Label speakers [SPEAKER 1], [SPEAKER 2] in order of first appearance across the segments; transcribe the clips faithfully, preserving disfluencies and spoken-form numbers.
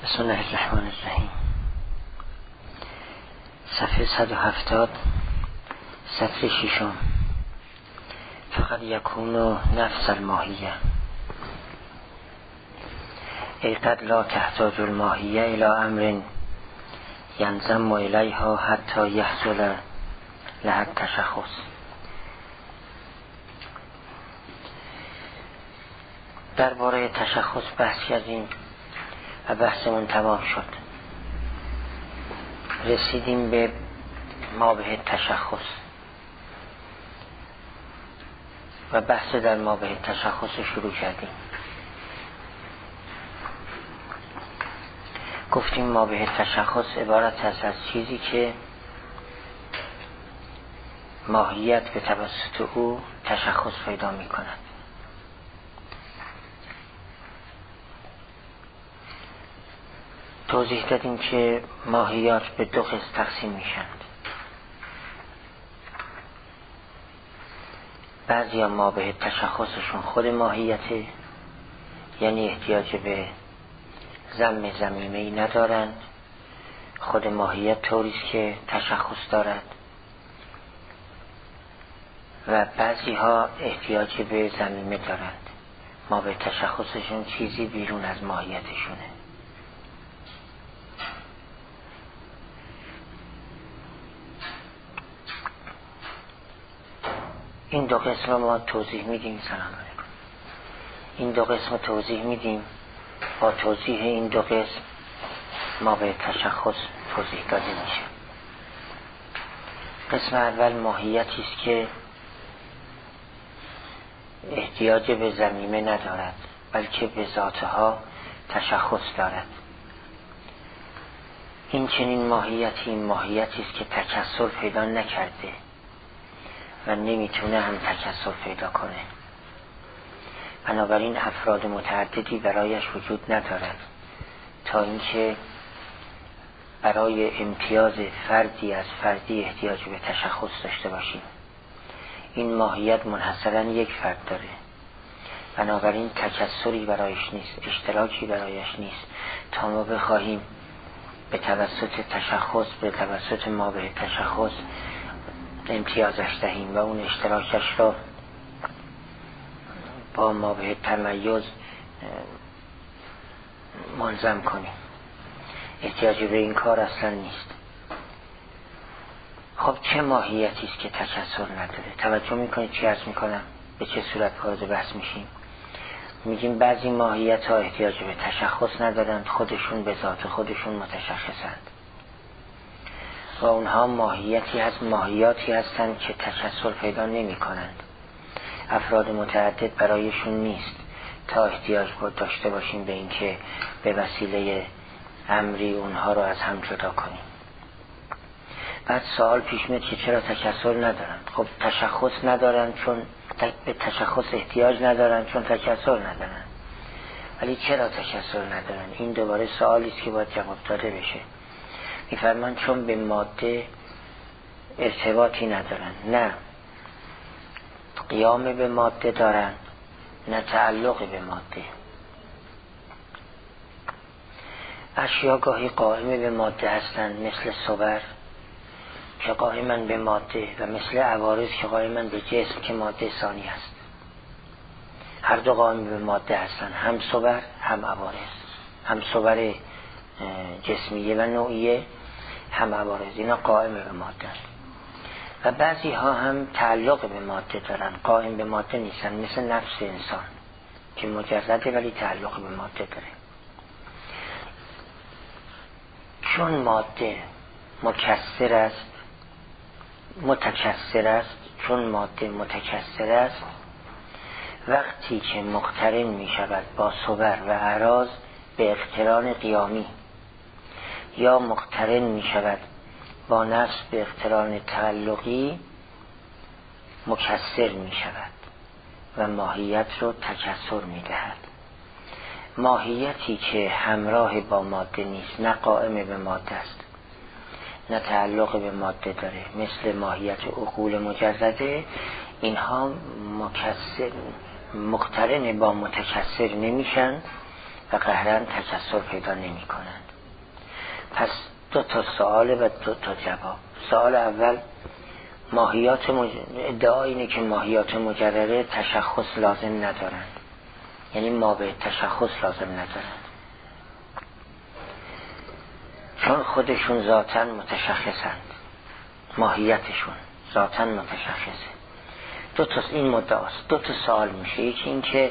[SPEAKER 1] بسم الله الرحمن الرحیم. صفحه صد و هفتاد، سطر ششم. فقط یکون نفس الماهیه ای قد لا تحتاج الماهیه الى امر ینضم الیها حتی یحصل لها التشخص. درباره تشخص بحث کردیم و بحثمون تمام شد. رسیدیم به مابه تشخص و بحث در مابه تشخص شروع کردیم. گفتیم مابه تشخص عبارت است از چیزی که ماهیت به توسط او تشخص پیدا می کند. توضیح دادیم که ماهیات به دو قسم تقسیم میشند. بعضی ها مابه تشخصشون خود ماهیته، یعنی احتیاج به ضم ضمیمه‌ای ندارند، خود ماهیت طوریست که تشخص دارد. و بعضی ها احتیاج به ضمیمه دارند، مابه تشخصشون چیزی بیرون از ماهیتشونه. این دو قسم رو ما توضیح میدیم. سلام علیکم. این دو قسم رو توضیح میدیم. با توضیح این دو قسم ما به تشخص توضیح داده میشه. قسم اول ماهیتی است که احتیاج به ضمیمه ندارد، بلکه به ذاتها تشخص دارد. این چنین ماهیتی این ماهیتی است که تکثر پیدا نکرده و نمیتونه هم تکثر پیدا کنه. بنابراین افراد متعددی برایش وجود ندارد تا اینکه برای امتیاز فردی از فردی احتیاج به تشخص داشته باشیم. این ماهیت منحصراً یک فرد داره، بنابراین تکثری برایش نیست، اشتراکی برایش نیست تا ما بخواهیم به توسط تشخص به توسط مابه تشخص امتیازش دهیم و اون اشتراکش را با مابه تمیز ملزم کنیم. احتیاجی به این کار اصلا نیست. خب چه ماهیتی است که تکثر نداره؟ توجه میکنید چی عرض میکنم؟ به چه صورت وارد بحث میشیم؟ میگیم بعضی ماهیت ها احتیاج به تشخص ندارند، خودشون به ذات خودشون متشخصند و اونها ماهیتی هست ماهیاتی هستند که تکثر پیدا نمی کنند. افراد متعدد برایشون نیست تا احتیاج داشته باشیم به اینکه به وسیله امری اونها رو از هم جدا کنیم. بعد سوال پیش میاد که چرا تکثر ندارند؟ خب تشخص ندارند چون به تشخص احتیاج ندارند، چون تکثر ندارند. ولی چرا تکثر ندارند؟ این دوباره سوالی است که باید جواب داده بشه. میفرمان چون به ماده ارتباطی ندارن، نه قیام به ماده دارن، نه تعلق به ماده. اشیا گاهی قائم به ماده هستند، مثل صور که قائمن به ماده و مثل عوارض که قائمن به جسم که ماده ثانی است. هر دو قائم به ماده هستند، هم صور هم عوارض، هم صور جسمیه و نوعیه هم عوارض. اینا قائم به ماده و بعضی ها هم تعلق به ماده دارن، قائم به ماده نیستن، مثل نفس انسان که مجرده ولی تعلق به ماده داره. چون ماده مکثر است متکثر است چون ماده متکثر است، وقتی که مقترن می شود با صور و اعراض به اقتران قیامی یا مقترن می شود با نفس به اقتران تعلقی، مکثر می شود و ماهیت رو تکثر می دهد. ماهیتی که همراه با ماده نیست، نه قائم به ماده است نه تعلق به ماده داره، مثل ماهیت عقول مجرده، اینها مکثر مقترن با متکثر نمیشن و قهرن تکثر پیدا نمی کنند. پس دو تا سوال و دو تا جواب. سوال اول، ماهیات مج... ادعا اینه که ماهیات مجرده تشخص لازم ندارند، یعنی ما به تشخص لازم ندارند چون خودشون ذاتاً متشخصند، ماهیتشون ذاتاً متشخصه. دو تا این مدعاست. دو تا سوال میشه. یکی این که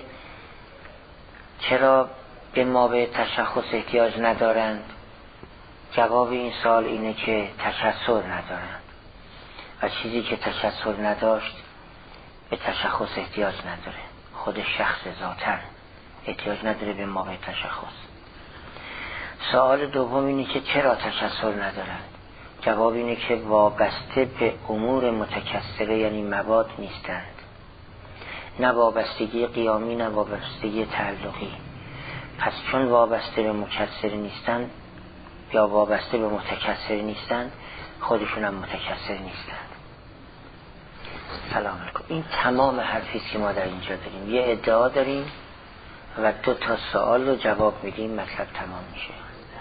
[SPEAKER 1] چرا به ما به تشخص احتیاج ندارند؟ جواب این سوال اینه که تکثر ندارند و چیزی که تکثر نداشت به تشخص احتیاج نداره. خود شخص ذاتاً احتیاج نداره به ما به تشخص. سوال دوم اینه که چرا تکثر ندارند؟ جواب اینه که وابسته به امور متکثره، یعنی مواد نیستند. نه وابستگی قیامی نه وابستگی تعلقی. پس چون وابسته به مکثر نیستند یا وابسته به متکثر نیستند، خودشون هم متکثر نیستند. سلام علیکم. این تمام حرفیست که ما در اینجا داریم. یه ادعا داریم و دو تا سوال رو جواب میدیم، مطلب تمام میشه.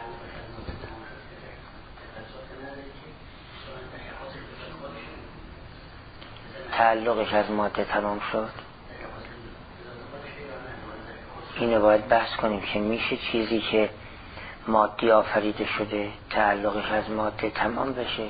[SPEAKER 1] تعلقش از ماده تمام شد. اینو باید بحث کنیم که میشه چیزی که مادی آفریده شده تعلقش از ماده تمام بشه؟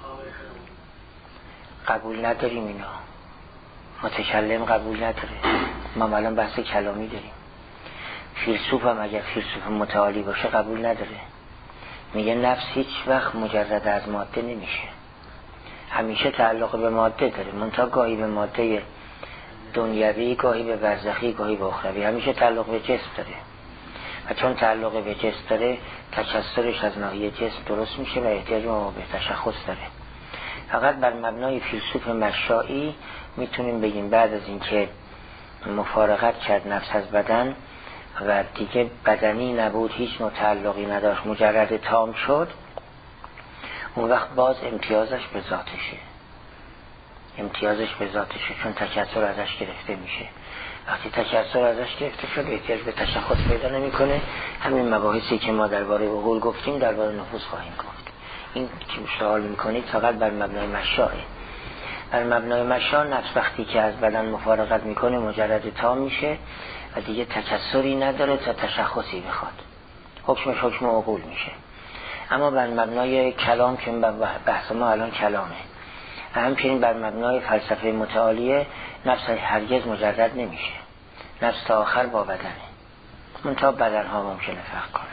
[SPEAKER 1] قبول نداریم اینا. متکلم قبول نداره. ما الان بحث کلامی داریم. فیلسوف هم اگر فیلسوف متعالی باشه قبول نداره. میگه نفس هیچ وقت مجرد از ماده نمیشه، همیشه تعلق به ماده داره، منتها گاهی به ماده دنیوی، گاهی به برزخی، گاهی به اخروی. همیشه تعلق به جسم داره و چون تعلق به جسم داره تکثرش از ناحیه جسم درست میشه و احتیاج ما به تشخص داره. فقط بر مبنای فیلسوف مشائی میتونیم بگیم بعد از اینکه مفارقت کرد نفس از بدن و دیگه بدنی نبود، هیچ نوع تعلقی نداشت، مجرد تام شد، اون وقت باز امتیازش به ذاتشه. امتیازش به ذاتشه چون تکثر ازش گرفته میشه. وقتی تکثر ازش گرفته شد احتیاج به تشخص پیدا نمیکنه. همین مباحثی که ما درباره عقول گفتیم درباره نفوس خواهیم گفت. این که سوال میکنید فقط بر مبنای مشاعه. بر مبنای مشاع نفس وقتی که از بدن مفارقت میکنه مجرد تام میشه و دیگه تکثری نداره تا تشخصی بخواد. حکمش حکم عقول میشه. اما بر مبنای کلام که بحث ما الان کلامه، همچنین بر مبنای فلسفه متعالیه نفس هرگز مجرد نمیشه. نفس تا آخر با بدنه، منتها بدن ها ممکنه فرق کنه.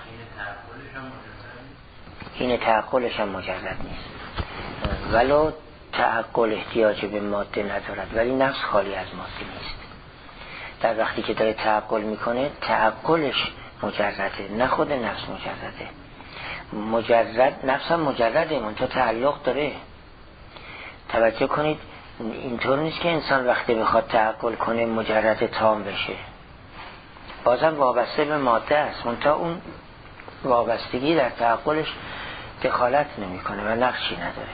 [SPEAKER 1] این تعقلش هم مجرد نیست، ولو تعقل احتیاج به ماده ندارد، ولی نفس خالی از ماده نیست. در وقتی که داره تعقل میکنه تعقلش مجرده، نه خود نفس مجرده. مجرد نفس هم مجرده، منتها تعلق داره. توجه کنید اینطور نیست که انسان وقتی بخواد تعقل کنه مجرد تام بشه، بازم وابسته به ماده است، منتها اون وابستگی در تعقلش دخالت نمیکنه و نقشی نداره.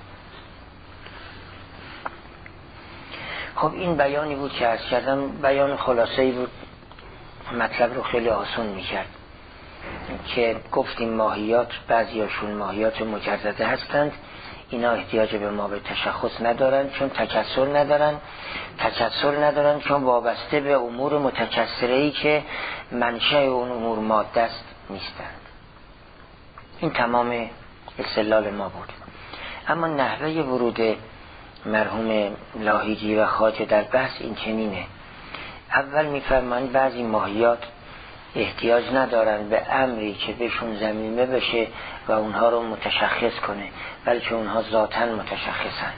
[SPEAKER 1] خب این بیانی بود که عرض کردم، بیان خلاصه‌ای بود، مطلب رو خیلی آسان میکرد که گفتیم ماهیات بعضیاشون ماهیات مجرده هستند، اینا احتیاج به ما به تشخص ندارن چون تکثر ندارن. تکثر ندارن چون وابسته به امور متکثره‌ای که منشأ اون امور ماده است نیستند. این تمام استدلال ما بود. اما نحوه ورود مرحوم لاهیجی و خواجه در بحث این چنینه. اول میفرمایند بعضی ماهیات احتیاج ندارن به امری که بهشون ضمیمه بشه و اونها رو متشخص کنه، بلکه اونها ذاتاً متشخصن.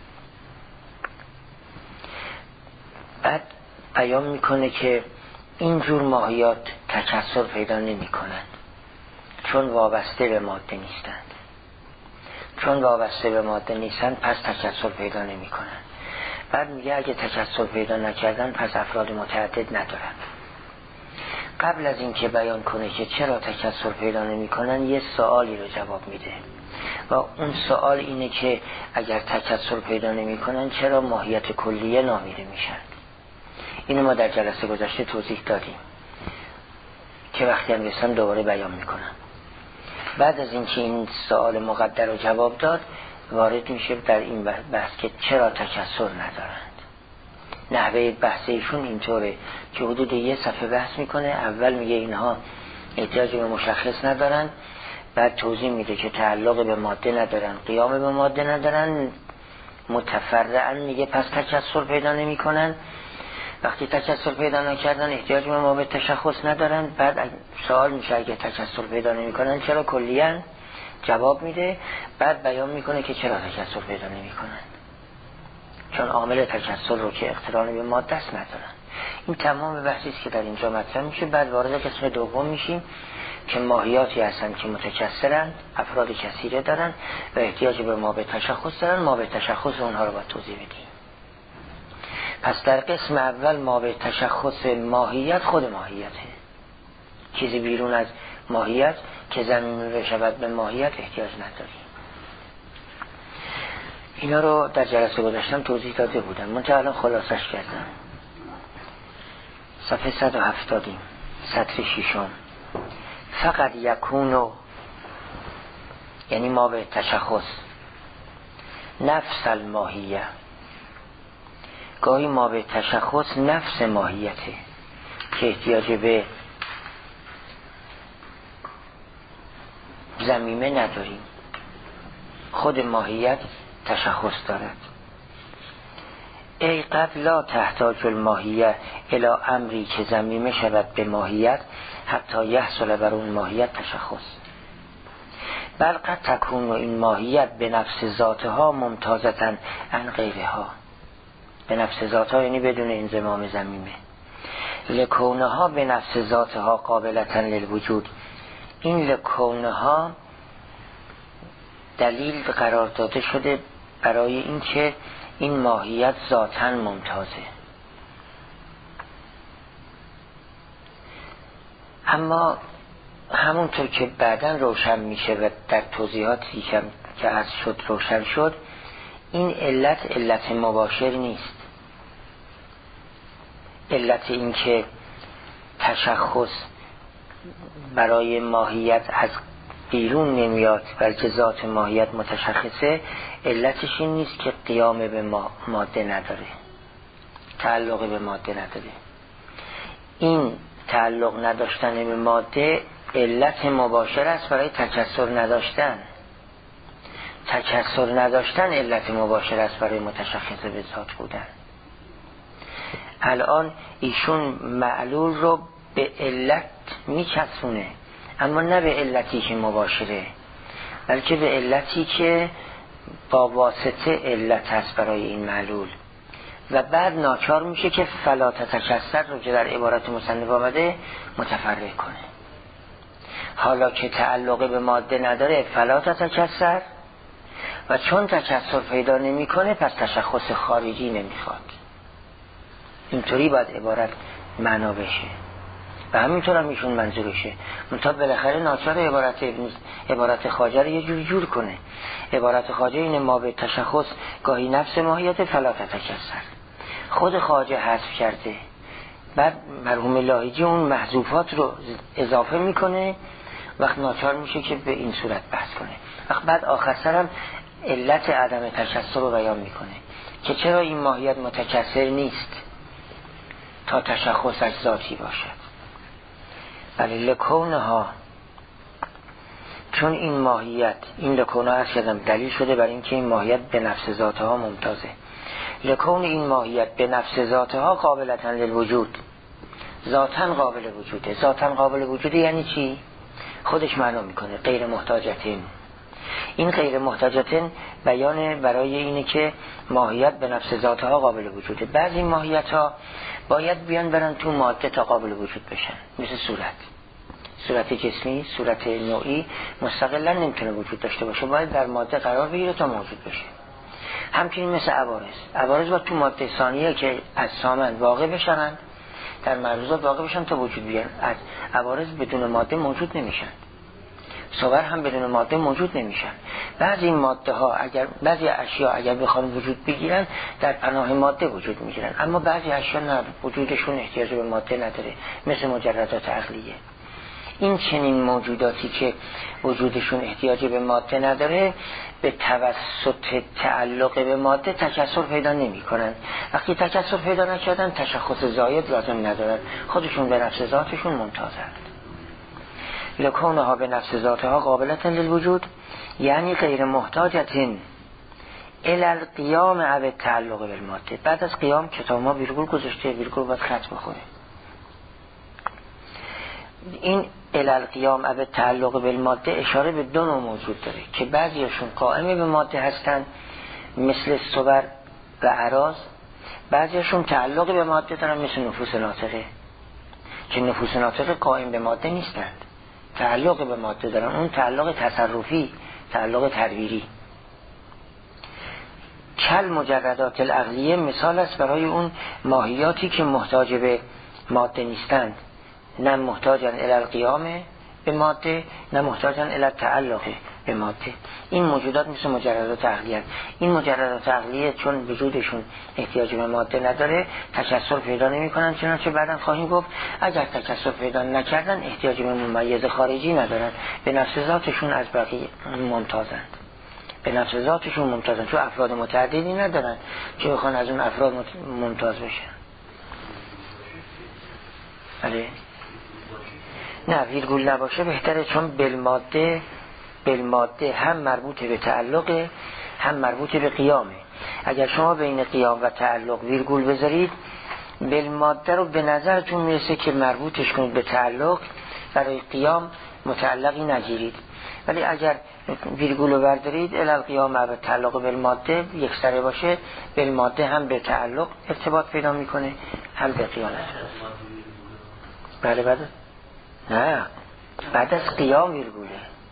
[SPEAKER 1] بعد بیان میکنه که اینجور ماهیات تکثر پیدا نمی کنند چون وابسته به ماده نیستند. چون وابسته به ماده نیستند پس تکثر پیدا نمی کنند. بعد میگه اگه تکثر پیدا نکردن پس افراد متعدد ندارند. قبل از این که بیان کنه که چرا تکثر پیدا نمی کنن یه سوالی رو جواب میده و اون سوال اینه که اگر تکثر پیدا نمی کنن چرا ماهیت کلیه نامیده میشن. اینو ما در جلسه گذشته توضیح دادیم که وقتی هم رسم دوباره بیان میکنم. بعد از اینکه این سوال مقدر رو جواب داد وارد میشه در این بحث که چرا تکثر ندارند. نحوه بحث ایشون اینطوره که حدود یه صفحه بحث میکنه. اول میگه اینها احتیاج به مشخص ندارند، بعد توضیح میده که تعلق به ماده ندارن، قیام به ماده ندارن، متفرعاً میگه پس تکثر پیدا نمی کنن. وقتی تکثر پیدا نکردن احتیاج به ما به تشخص ندارن. بعد سوال میشه اگه تکثر پیدا نمی کنن چرا کلیاً؟ جواب میده. بعد بیان میکنه که چرا تکثر پیدا نمی کنن، چون عامل تکثر رو که اقتران به ماده است ندارن. این تمام بحثی است که در اینجا مطرح میشه. بعد وارد قسم دوم میشیم که ماهیاتی هستن که متکثرن، افراد کثیره دارن و احتیاج به ما به تشخص دارن. ما به تشخص اونها رو باید توضیح بدیم. پس در قسم اول ما به تشخص ماهیت خود ماهیته، چیزی بیرون از ماهیت که زمین بشود به ماهیت احتیاج نداریم. اینا رو در جلسه گذاشتم توضیح داده بودم، من تا الان خلاصش کردم. صفحه صد و هفتاد سطر ششم. فقط یکونو، یعنی ما به تشخص، نفس الماهیه، گاهی ما به تشخص نفس ماهیته که احتیاج به ضمیمه نداریم، خود ماهیت تشخص دارد. ای قد لا تحتاج الماهیه الی امری که ضمیمه شود به ماهیت حتی یحصل بر اون ماهیت تشخص. بل قد تکون این ماهیت به نفس ذاتها ممتازتاً عن غیرها، به نفس ذاتها یعنی بدون انضمام ضمیمه. لکونها به نفس ذاتها قابلتاً للوجود، این لکونها دلیل قرار داده شده برای این که این ماهیت ذاتاً ممتازه. اما همونطور که بعداً روشن میشه و در توضیحاتی که از شد روشن شد، این علت علت مباشر نیست. علت این که تشخص برای ماهیت از بیرون نمیاد بلکه ذات ماهیت متشخصه، علتش این نیست که قیام به ماده نداره، تعلق به ماده نداره. این تعلق نداشتن به ماده علت مباشر است برای تکثر نداشتن. تکثر نداشتن علت مباشر است برای متشخص به ذات بودن. الان ایشون معلول رو به علت میچسونه، اما نه به علتی که مباشره، بلکه به علتی که با واسطه علت هست برای این معلول. و بعد ناچار میشه که فلا تتکثر رو که در عبارت مصنف آمده متفرق کنه. حالا که تعلق به ماده نداره فلا تتکثر، و چون تکثر پیدا نمی کنه پس تشخص خارجی نمیخواد. اینطوری باید عبارت معنا بشه و همینطور هم ایشون منظورشه. منتها بالاخره ناچار عبارت عبارت خواجه رو یه جور جور کنه. عبارت خواجه اینه ما به تشخص گاهی نفس ماهیت فلا تتکثر، خود خواجه حذف کرده، بعد مرحوم لاهیجی اون محذوفات رو اضافه میکنه، وقت ناچار میشه که به این صورت بحث کنه. وقت بعد آخر سرم علت عدم تکثر رو بیان میکنه که چرا این ماهیت متکثر نیست تا تشخصش ذاتی باشد. ولی لکونها، چون این ماهیت، این لکونها هست کردم دلیل شده بر این که این ماهیت به نفس ذاتها ممتازه. لکون این ماهیت به نفس ذاتها قابلتاً للوجود، ذاتاً قابل وجوده. ذاتاً قابل وجوده یعنی چی؟ خودش معلوم میکنه غیر محتاجتین. این غیر محتاجتین بیان برای اینه که ماهیت به نفس ذاتها قابل وجوده. بعضی ماهیت ها باید بیان برن تو ماده تا قابل وجود بشن، مثل صورت صورت جسمی، صورت نوعی مستقلا نمیتونه وجود داشته باشه، باید در ماده قرار بگیره تا موجود بشه. همچنین مثل عوارض، عوارض باید تو ماده ثانیه که از سامن واقع بشن، در معروضات واقع بشن تا وجود بیان. از عوارض بدون ماده موجود نمیشن، صور هم بدون ماده موجود نمیشن. بعضی ماده ها اگر بعضی اشیاء اگر بخوان وجود بگیرن در پناه ماده وجود میگیرن، اما بعضی اشیاء نه، وجودشون احتیاج به ماده نداره، مثل مجردات عقلیه. این چنین موجوداتی که وجودشون احتیاج به ماده نداره به توسط تعلق به ماده تکثر پیدا نمی کنن. وقتی تکثر پیدا نکردن تشخص زاید لازم ندارن، خودشون به نفس ذاتشون ممتازند. لکونها به نفس ذاتها قابلتن للوجود، یعنی غیر محتاجتن الى القیام او تعلق بالماده. بعد از قیام کتاب ما ویرگول گذاشته، ویرگول باید خط بخوره. این الی القیام او تعلق بالماده اشاره به دو نوع موجود داره که بعضیشون قائم به ماده هستن مثل صور و اعراض، بعضیشون تعلق به ماده دارن مثل نفوس ناطقه که نفوس ناطقه قائم به ماده نیستند، تعلق به ماده دارن، اون تعلق تصرفی، تعلق تدبیری. کل مجردات العقلیه مثال است برای اون ماهیاتی که محتاج به ماده نیستند، نه محتاجن الی القیام به ماده نه محتاجن الی التعلق به ماده. این موجودات مثل مجردات عقلیه. این مجردات عقلیه چون وجودشون احتیاج به ماده نداره تکثر پیدا نمی کنن، چنانچه بعداً خواهیم گفت اگر تکثر پیدا نکردن احتیاج به ممیز خارجی ندارن، به نفس ذاتشون از بقیه ممتازند، به نفس ذاتشون ممتازن، چون افراد متعددی ندارن که بخوان از اون افراد ممتاز بشن. بله نه ویرگول نباشه بهتره، چون بالماده بالماده هم مربوط به تعلق هم مربوط به قیامه. اگر شما بین قیام و تعلق ویرگول بذارید بالماده رو به نظرتون میرسه که مربوطش کنید به تعلق، برای قیام متعلقی نگیرید. ولی اگر ویرگول رو بردارید الی القیام و تعلق بالماده یک سره باشه، بالماده هم به تعلق ارتباط پیدا میکنه هم به قیام. بله بله نه بعد از قیام ویرگوله.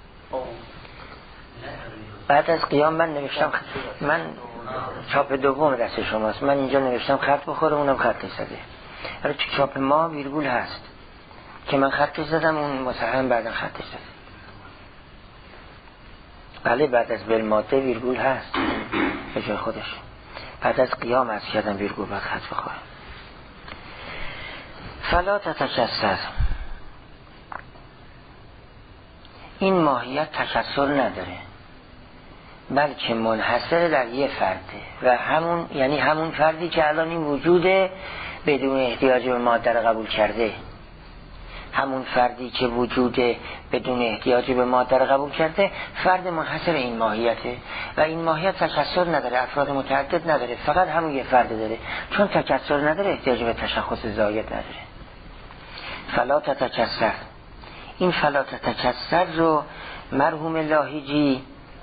[SPEAKER 1] بعد از قیام من نوشتم، من چاپ دوم دست شماست، من اینجا نوشتم خط بخوره، اونم خط نزده. ولی تو چاپ ما ویرگول هست که من خط زدم، اون متهم بعدا خط زده. بله بعد از بالماده ویرگول هست به جای خودش. بعد از قیام از کردم ویرگول باید خط بخوره. فلا تتکثر، این ماهیت تکثر نداره بلکه منحصر در یه فرده و همون یعنی همون فردی که الان این وجوده بدون احتیاج به ماده را قبول کرده، همون فردی که وجوده بدون احتیاج به ماده را قبول کرده فرد منحصر این ماهیته و این ماهیت تکثر نداره، افراد متعدد نداره، فقط همون یه فرد داره. چون تکثر نداره احتیاج به تشخص زاید نداره. فلا تتکثر، این فلا تتکثر رو مرحوم لاهیجی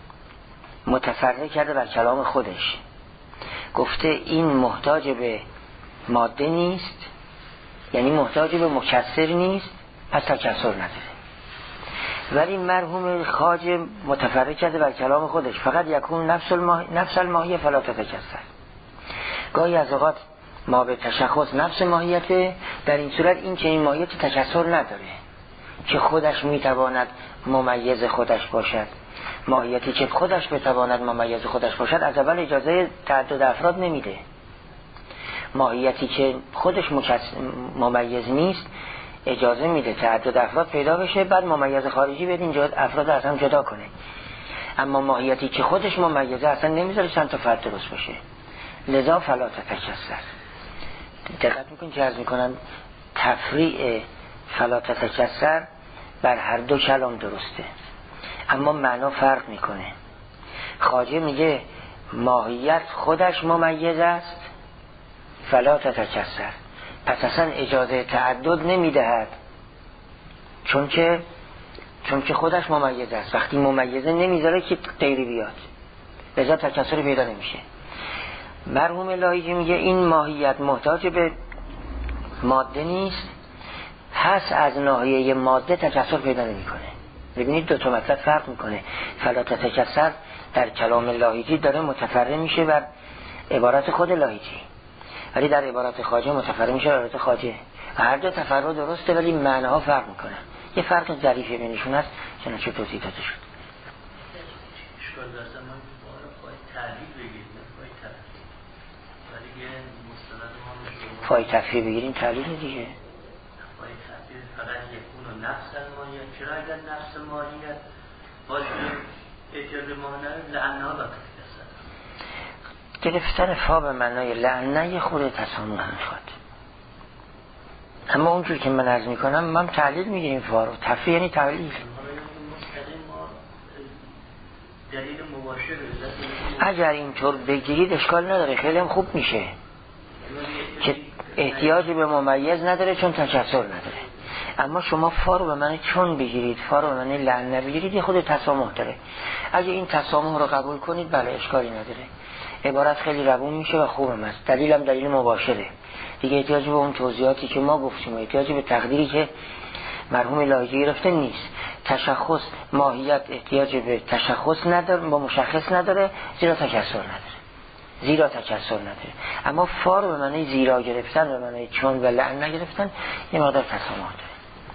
[SPEAKER 1] متفرع کرده بر کلام خودش، گفته این محتاج به ماده نیست، یعنی محتاج به مکثر نیست، پس تکثر نداره. ولی مرحوم خواجه متفرع کرده بر کلام خودش، فقط یکون نفس الماهی نفس الماهی فلا تتکثر. گاهی از اوقات ما به تشخص نفس ماهیته، در این صورت این که این ماهیت تکثر نداره که خودش میتواند ممیز خودش باشد. ماهیتی که خودش بتواند ممیز خودش باشد از اول اجازه تعدد افراد نمیده. ماهیتی که خودش ممیز نیست اجازه میده تعدد افراد پیدا بشه، بعد ممیز خارجی بده اینجا افراد از هم جدا کنه. اما ماهیتی که خودش ممیزه اصلا نمیذاره چند تا فرد درست بشه. لذا فلا تتکثر. دقت میکنید که عرض میکنم تفریع فلا تتکثر بر هر دو کلام درسته، اما معنا فرق میکنه. خواجه میگه ماهیت خودش ممیز است فلا تتکثر، پس اصلا اجازه تعدد نمیدهد، چون که چون که خودش ممیز است. وقتی ممیزه نمیذاره که غیری بیاد، لذا تکثر پیدا نمیشه. مرحوم لاهیجی میگه این ماهیت محتاج به ماده نیست، هست از ناحیه ماده تکثر پیدا نمیکنه. ببینید دو تا مطلب فرق میکنه. فلا تتکثر در کلام لاهیجی داره متفرع میشه بر عبارت خود لاهیجی، ولی در عبارت خواجه متفرع میشه بر عبارت خواجه. هر دو تفرع درسته ولی معناها فرق میکنه. یه فرق ظریفی بینشون هست، چنانچه توضیح داده شد.
[SPEAKER 2] اشکال داشتن ما باید تعلیل بگیریم، باید تعلیل، ولی یه مستند ما
[SPEAKER 1] فای تفریح بگیریم تعلیل دیگه.
[SPEAKER 2] باید تعلیل که فقط یکون و نفس ماهیت، چرا اگر نفس ماهیت باشه احتیاج به ماهیت لعنه ها باید
[SPEAKER 1] گرفتن فا به معنای لعنه یه خورده تسامح میخواد. اما اونجور که من عرض میکنم من تعلیل میگیریم فا رو. تفریح یعنی تعلیل.
[SPEAKER 2] دلیل مباشر
[SPEAKER 1] اگر اینطور بگیرید اشکال نداره، خیلی هم خوب میشه که احتیاج به ممیز نداره چون تکثر نداره. اما شما فا رو به معنی چون بگیرید، فا رو به معنی لعنه بگیرید، یه خود تسامح داره. اگه این تسامح رو قبول کنید بله اشکالی نداره، عبارت خیلی روون میشه و خوبم است. دلیل هم دلیل مباشره دیگه، احتیاج به اون توضیحاتی که ما گفتیم، احتیاج به تقدیری که مرحوم لاهیجی گرفته نیست. تشخص ماهیت احتیاج به تشخص نداره، با مشخص نداره، زیرا تکثر نداره، زیرا تکثر نداره. اما فا رو به معنی زیرا گرفتن، به معنی چون و لعن نگرفتن، یه مقدار تسامح داره.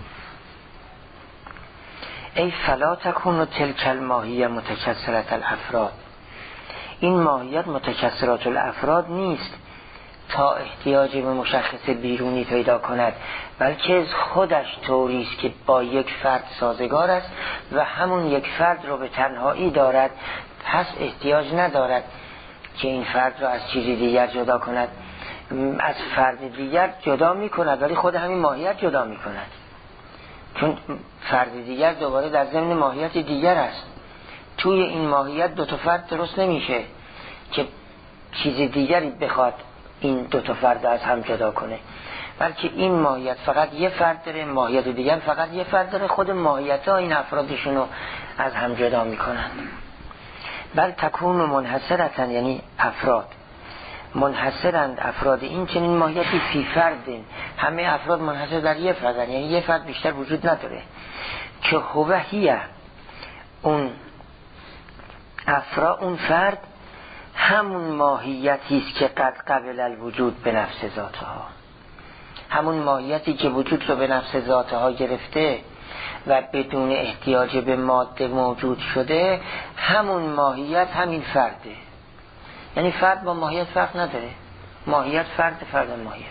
[SPEAKER 1] ای فلا تکون تلک الماهیه متکثرة الافراد، این ماهیت متکثرات الافراد نیست تا احتیاج به مشخص بیرونی پیدا کند، بلکه از خودش طوریست که با یک فرد سازگار است و همون یک فرد رو به تنهایی دارد، پس احتیاج ندارد که این فرد رو از چیزی دیگر جدا کند. از فرد دیگر جدا می کند ولی خود همین ماهیت جدا می کند، چون فرد دیگر دوباره در ضمن ماهیت دیگر است. توی این ماهیت دو تا فرد درست نمیشه که چیز دیگری بخواد این دو تا فرد از هم جدا کنه، بلکه این ماهیت فقط یه فرد داره، ماهیت دیگر فقط یه فرد داره، خود ماهیت ها این افرادشون رو از هم جدا میکنن. بل تکون منحصرتن، یعنی افراد منحصرند، افراد این چنین ماهیتی فی فردن، همه افراد منحصر در یه فردن، یعنی یه فرد بیشتر وجود نداره. که هوهیه اون افراد، اون فرد همون ماهیتی است که قد قبل الوجود به نفس ذاتها، همون ماهیتی که وجود رو به نفس ذاتها گرفته و بدون احتیاج به ماده موجود شده، همون ماهیت همین فرده. یعنی فرد با ماهیت فرق نداره، ماهیت فرد، فرد ماهیت.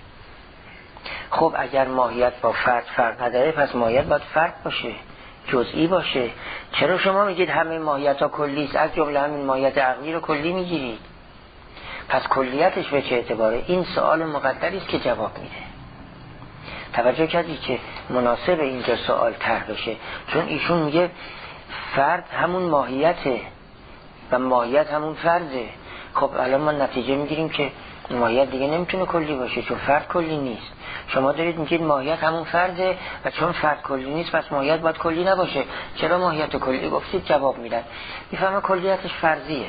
[SPEAKER 1] خب اگر ماهیت با فرد فرق نداره پس ماهیت باید فرد باشه، جزئی باشه. چرا شما میگید همه ماهیت ها کلی است، از جمله همین ماهیت عقلی رو کلی میگیرید؟ پس کلیتش به چه اعتباره؟ این سوال مقدری است که جواب میده. توجه کردی که مناسب اینجا سوال طرح بشه، چون ایشون میگه فرد همون ماهیته و ماهیت همون فرده. خب الان ما نتیجه میگیریم که ماهیت دیگه نمیتونه کلی باشه چون فرد کلی نیست. شما دارید میگید ماهیت همون فرده و چون فرد کلی نیست پس ماهیت باید کلی نباشه. چرا ماهیت کلی گفتید؟ جواب میدن میفهمه کلیتش فرضیه.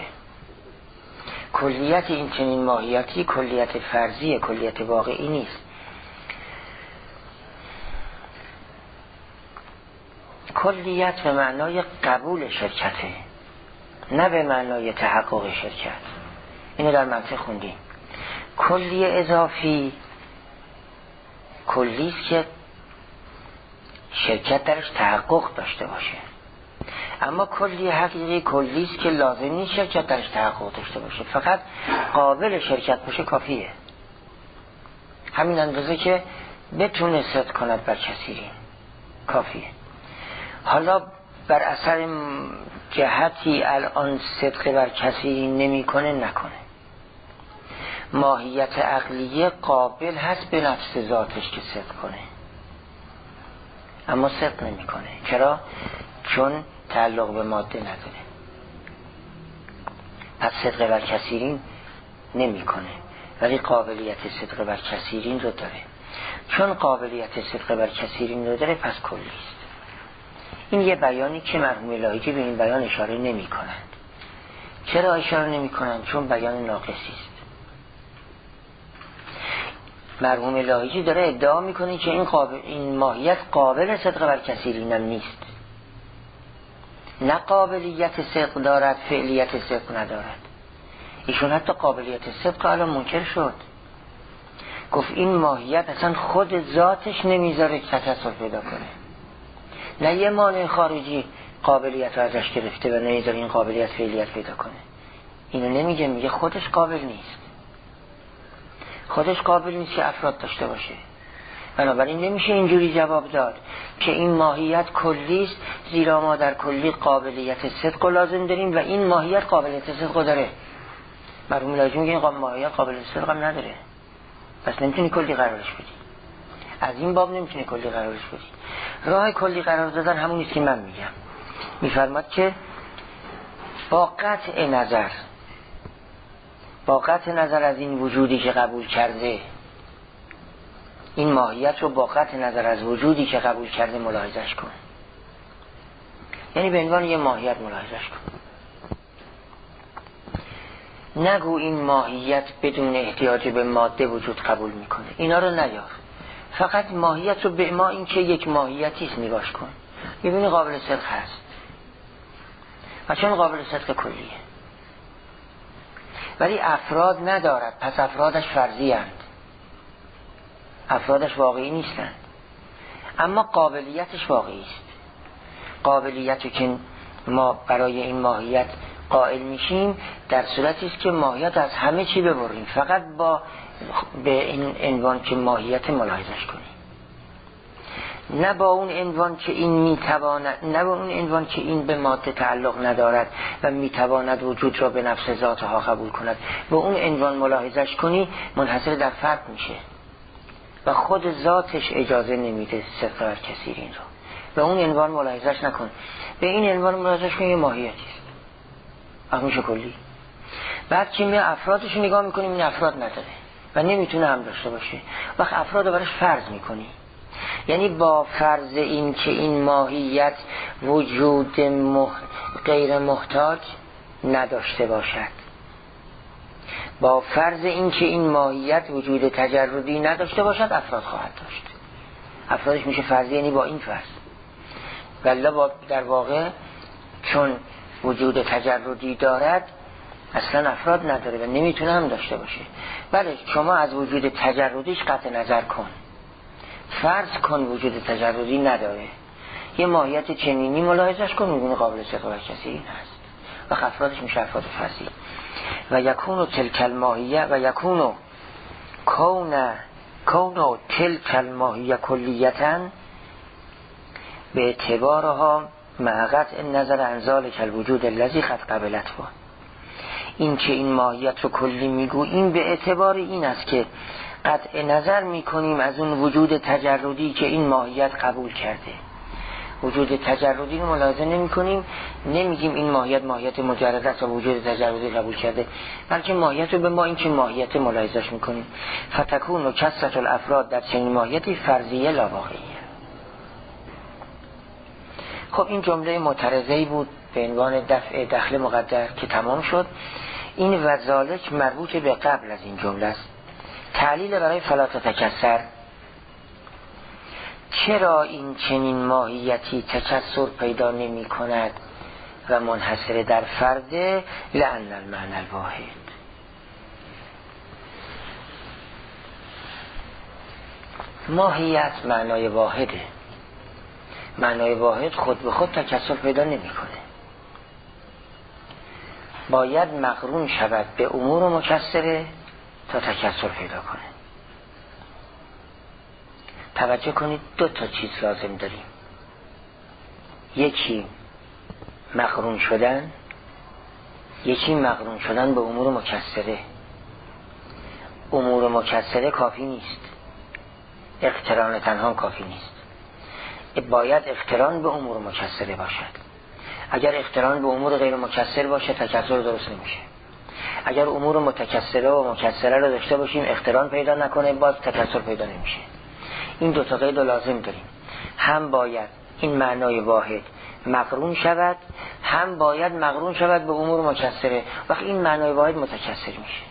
[SPEAKER 1] کلیت این چنین ماهیتی کلیت فرضیه، کلیت واقعی نیست. کلیت به معنای قبول شرکته، نه به معنای تحقق شرکت. اینو در منطق خوندیم. کلی اضافی کلیست که شرکت درش تحقق داشته باشه، اما کلی حقیقی کلیست که لازم نیست شرکت درش تحقق داشته باشه، فقط قابل شرکت باشه کافیه. همین اندازه که بتونه صدق کند بر کثیرین کافیه. حالا بر اثر جهتی الان صدق بر کثیرین نمی کنه نکنه. ماهیت عقلیه قابل هست به نفس ذاتش که صدق کنه، اما صدق نمی کنه. چرا؟ چون تعلق به ماده نداره. پس صدق بر کثیرین نمی کنه، ولی قابلیت صدق بر کثیرین رو داره. چون قابلیت صدق بر کثیرین رو داره پس کلی است. این یه بیانی که مرحوم لاهیجی به این بیان اشاره نمی کنند. چرا اشاره نمی کنند؟ چون بیان ناقصی است. مرحوم لاهیجی داره ادعا میکنه که این قابل این ماهیت قابل صدق بر کثیرین هم نیست. نه قابلیت صدق دارد، فعلیت صدق ندارد. ایشون حتی قابلیت صدق الان منکر شد، گفت این ماهیت اصلا خود ذاتش نمیذاره تکثر پیدا کنه. نه یه مانع خارجی قابلیت رو ازش گرفته و نمیذاره این قابلیت فعلیت پیدا کنه. اینو نمیگه، میگه خودش قابل نیست. خودش قابل نیست که افراد داشته باشه بنابراین نمیشه اینجوری جواب داد که این ماهیت کلی است، زیرا ما در کلی قابلیت صدق لازم داریم و این ماهیت قابلیت صدق داره. مرحوم لاجی میگه این ماهیت قابلیت صدق هم نداره، پس نمیتونی کلی قرارش بدی. از این باب نمیتونی کلی قرارش بدی. راه کلی قرار دادن همون است که من میگم. میفرماد که با قطع نظر با قطع نظر از این وجودی که قبول کرده، این ماهیت رو با قطع نظر از وجودی که قبول کرده ملاحظش کن. یعنی به عنوان یه ماهیت ملاحظش کن. نگو این ماهیت بدون احتیاج به ماده وجود قبول میکنه، اینا رو نیار. فقط ماهیت رو به ما این که یک ماهیتی است نگاش کن، ببینی قابل صدق هست و چون قابل صدق کلیه، ولی افراد ندارد، پس افرادش فرضی هستند، افرادش واقعی نیستند، اما قابلیتش واقعی است. قابلیتی که ما برای این ماهیت قائل میشیم در صورتی است که ماهیت از همه چی ببریم، فقط با به این عنوان که ماهیت ملاحظش کنیم، نه با اون عنوان که این میتواند، نه با اون عنوان که این به ماده تعلق ندارد و میتواند وجود را به نفس ذاتها قبول کند. با اون عنوان ملاحظش کنی منحصر در فرد میشه و خود ذاتش اجازه نمیده صدق بر کثیر این رو. به اون عنوان ملاحظش نکن، به این عنوان ملاحظش کن، یه ماهیتی است اخمیشه کلی. بعد که می افرادش نگاه میکنیم این افراد نداره و نمیتونه هم داشته باشه، وقت افراد رو برش فرض میکنی، یعنی با فرض این که این ماهیت وجود مح... غیر محتاج نداشته باشد، با فرض این که این ماهیت وجود تجردی نداشته باشد افراد خواهد داشت. افرادش میشه فرضی، یعنی با این فرض. ولی با در واقع چون وجود تجردی دارد اصلا افراد نداره و نمیتونه هم داشته باشه. بله شما از وجود تجردیش قطع نظر کن، فرض کن وجود تجردی نداره، یه ماهیت چنینی ملاحظش کن، میبینی قابل صدق و کسی این هست و افرادش میشه افراد فرضی. و یکونو تلک الماهیه و یکونو کون کونو تلک الماهیه کلیتاً به اعتبارها مع قطع نظر انزال کل وجود الذی قد قبلت با. این که این ماهیت رو کلی میگوییم به اعتبار این است که قطع نظر میکنیم از اون وجود تجردی که این ماهیت قبول کرده. وجود تجردی رو ملاحظه نمی کنیم، نمیگیم این ماهیت ماهیت مجرد است و وجود تجردی قبول کرده، بلکه ماهیت رو به ما این که ماهیت ملاحظهش میکنیم. فتکون و کثرت الافراد در چنین ماهیتی فرضیه لا واقعیه. خب این جمله معترضه‌ای بود به عنوان دفع دخل مقدر که تمام شد. این وذالک مربوط به قبل از این جمله است. تعلیل برای فلا تکثر، چرا این چنین ماهیتی تکثر پیدا نمی کند و منحصر در فرده؟ لأن المعنى الواحد، ماهیت معنای واحده، معنای واحد خود به خود تکثر پیدا نمی کنه، باید مقرون شود به امور مکثره تا تکثر پیدا کنه. توجه کنید دو تا چیز لازم داریم، یکی مقرون شدن، یکی مقرون شدن به امور مکثره. امور مکثره کافی نیست، اقتران تنها کافی نیست، باید اقتران به امور مکثره باشد. اگر اقتران به امور غیر مکثر باشه تکثر درست نمیشه. اگر امور متکثره و مکثره رو داشته باشیم اقتران پیدا نکنه باز تکثر پیدا نمیشه. این دو تا قید لازم داریم، هم باید این معنای واحد مقرون شود، هم باید مقرون شود به امور مکثره. وقتی این معنای واحد متکثر میشه،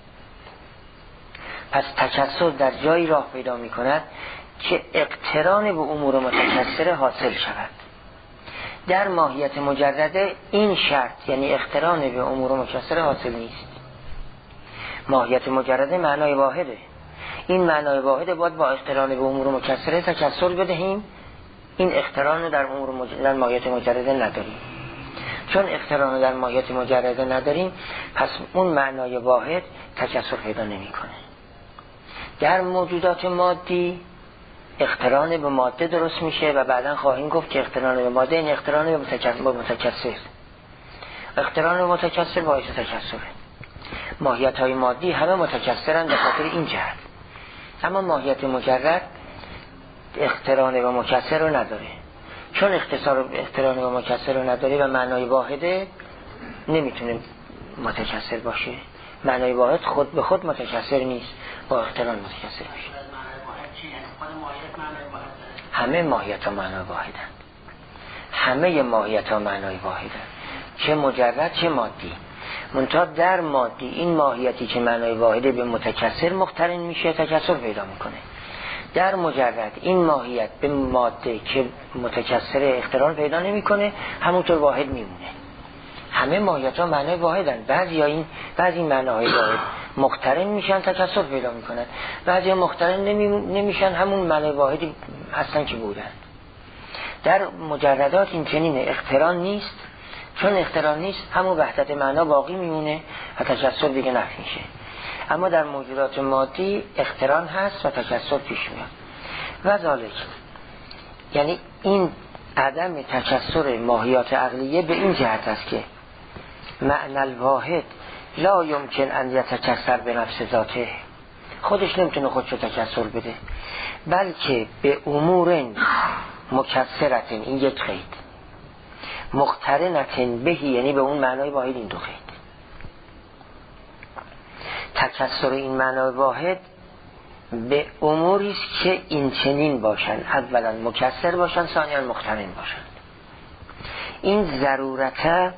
[SPEAKER 1] پس تکثر در جایی راه پیدا میکند که اقتران به امور متکثره حاصل شود. در ماهیت مجرده این شرط یعنی اقتران به امور مکثره حاصل نیست. ماهیت مجرده معنای واحده، این معنای واحده باید با اقتران به امور مکثره تکثر بدهیم. این اقتران در امور مجرده در ماهیت مجرده نداریم. چون اقتران در ماهیت مجرده نداریم پس اون معنای واحد تکثر پیدا نمیکنه. در موجودات مادی اقتران به ماده درست میشه و بعدا خواهیم گفت که اقتران به ماده این اقتران به متکثر. اقتران به متکثر باعث تکثره. ماهیت های مادی همه متکثرن به خاطر این جهت، اما ماهیت مجرد اقتران به مکثر رو نداره. چون اختصار اقتران به مکثر رو نداره و معنای واحده، نمیتونه متکثر باشه. معنای واحد خود به خود متکثر نیست، با اقتران متکثر باشه. همه ماهیت ها معنای واحدن، همه ماهیت ها معنای واحدن، چه مجرد چه مادی. منتها در مادی این ماهیتی که معنای واحده به متکثر مقترن میشه تکثر پیدا میکنه. در مجرد این ماهیت به ماده که متکثر اقتران پیدا نمیکنه همونطور واحد میمونه. همه ماهیت ها معنای واحدن. بعضی این بعضی معناهای واحد مقترن میشن تکثر پیدا میکنن، بعضی مقترن نمی... نمیشن همون معنای واحدی هستن که بودن. در مجردات این چنینه، اقتران نیست. چون اقتران نیست همون وحدت معنا باقی میمونه و تکثر دیگه نفی میشه. اما در موجودات مادی اقتران هست و تکثر پیش میاد. و ذالک یعنی این عدم تکثر ماهیات عقلیه به این جهت است که معنی الواحد لا یمکن ان یتکثر به نفس ذاته، خودش نمیتونه خودشو تکثر بده، بلکه به امور مکثرت، این یک قید، مقترنت بهی، یعنی به اون معنای واحد این دو قید. تکثر این معنای واحد به اموری است که این چنین باشند، اولا مکثر باشند، ثانیا مقترن باشند. این ضرورت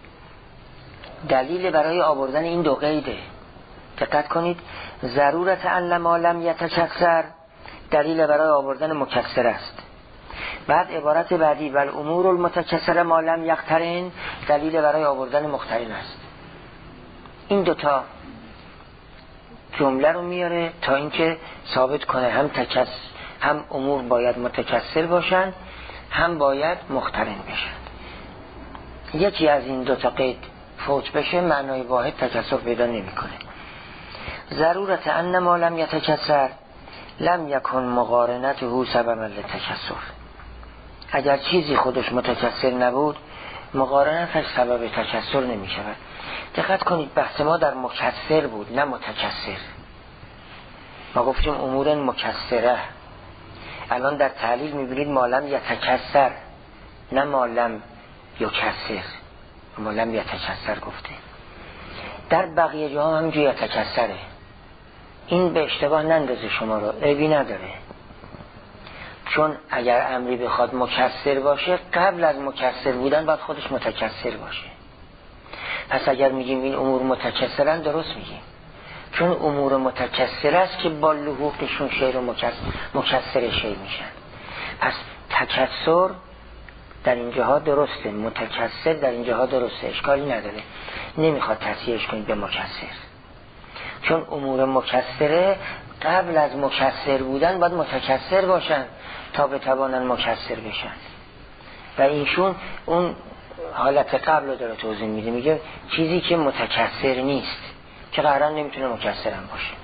[SPEAKER 1] دلیل برای آوردن این دو قیده. دقت کنید، ضرورت ان ما لم یتکثر دلیل برای آوردن مکثر است. بعد عبارت بعدی ول امور المتکثر ما لم یقترن دلیل برای آوردن مقترن است. این دوتا جمله رو میاره تا اینکه ثابت کنه هم تکثر، هم امور باید متکثر باشن، هم باید مقترن بشن. یکی از این دوتا قید فوت بشه معنای واحد تکثر پیدا نمیکنه. ضرورت ان ما لم یتکثر لم یکن مقارنته سببا للتکثر. اگر چیزی خودش متکثر نبود مقارنتش سبب تکثر نمی شود. دقت کنید بحث ما در مکثر بود نه متکثر. ما گفتیم امور مکثره، الان در تعلیل میبینید ما لم یتکثر نه ما لم یکثر، ما لم یتکثر گفته. در بقیه جاها همینجور یتکثره. این به اشتباه نندازه شما رو، عیبی نداره. چون اگر امری بخواد مکثر باشه قبل از مکثر بودن باید خودش متکثر باشه. پس اگر میگیم این امور متکثرن درست میگیم، چون امور متکثر است که با لحوقشون شی رو مکثر شی میشن. پس تکثر در اینجاها درسته، متکثر در اینجاها درسته، اشکالی نداره. نمیخواد تصحیحش کنید به مکثر، چون امور مکثره قبل از مکثر بودن باید متکثر باشن تا بتوانن مکثر بشن. و اینشون اون حالت قبل رو داره توضیح میده، میگه چیزی که متکثر نیست که قرار نمیتونه مکثر هم باشه.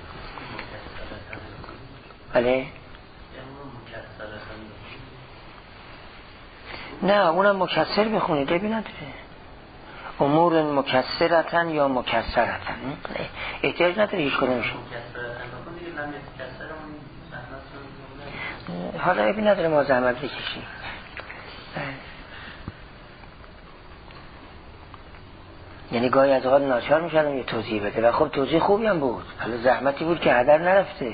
[SPEAKER 1] بله؟ نه اونم مکثر بخونید ببین نداره. امور مکثرتن یا مکثرتن احتیاج نداره هیچ کدومشون. حالا ابی نداره ما زحمت بکشیم. یعنی گاهی از اوقات ناچار میشدم یه توضیح بده و خب توضیح خوبی هم بود، حالا زحمتی بود که هدر نرفته.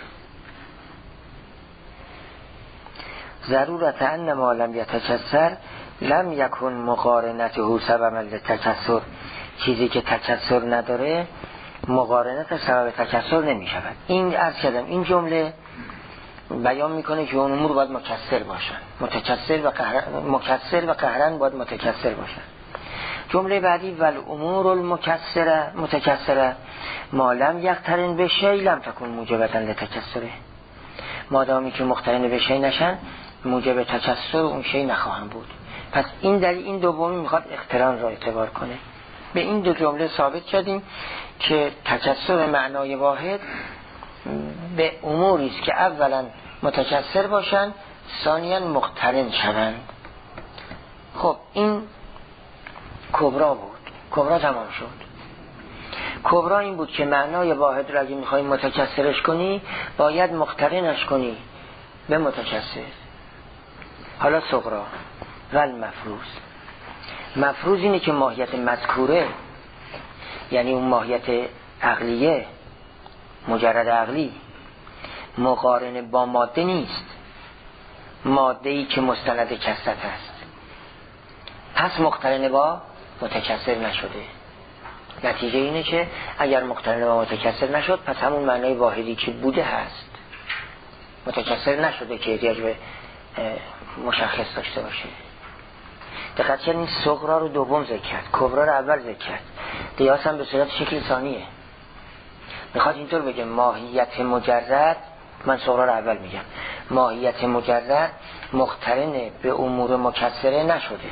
[SPEAKER 1] ضرورت ان ما لم یتکثر لم یکن مقارنته سببا للتکثر، چیزی که تکثر نداره مقارنت سبب تکثر نمی شود. این عرض کردم این جمله بیان میکنه که اون امور باید مکثر باشن، متکثر و قهرن، مکثر و قهرن باید متکثر باشن. جمله بعدی ول امور المکثره متکثره ما لم یقترن به شی لم تکن موجبتا لتکثره، مادامی که مقترن به شی نشن موجب تکثر اون شی نخواهند بود. پس این در این دومی میخواد اقتران را اعتبار کنه. به این دو جمله ثابت کردیم که تکثر معنای واحد به اموری است که اولا متکثر باشن، ثانیاً مقترن شوند. خب این کبرا بود، کبرا تمام شد. کبرا این بود که معنای واحد را اگه میخوای متکثرش کنی باید مقترنش کنی به متکثر. حالا صغرا و المفروض. مفروض اینه که ماهیت مذکوره، یعنی اون ماهیت عقلیه، مجرد عقلی، مقارن با ماده نیست، ماده‌ای که مستند کثرت است، پس مقترن با متکثر نشده. نتیجه اینه که اگر مقترن با متکثر نشد پس همون معنای واحدی که بوده هست، متکثر نشده که احتیاج به مشخص داشته باشه. دقت کنید این صغرا رو دوم ذکر کرد، کبرا رو اول ذکر کرد. قیاس هم به صورت شکل ثانیه. میخواد اینطور بگه ماهیت مجرد، من صغرا رو اول میگم، ماهیت مجرد مقترن به امور مکثره نشده.